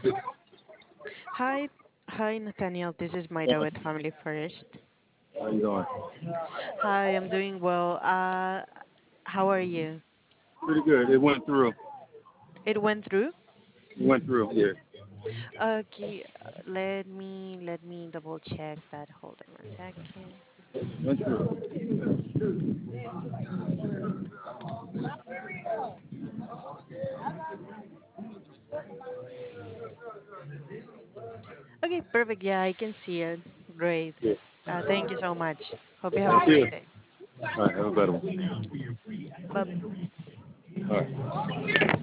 Hi, hi Nathaniel. This is Maida with Family First. How you doing? Hi, I'm doing well. How are you? Pretty good. It went through. It went through. It went through. Yeah. Okay, let me double check that. Hold on a second. Went through. Okay, perfect. Yeah, I can see it. Great. Yeah. Thank you so much. Hope you have a Thank you. great day. All right. Have a better one. Bye. All right.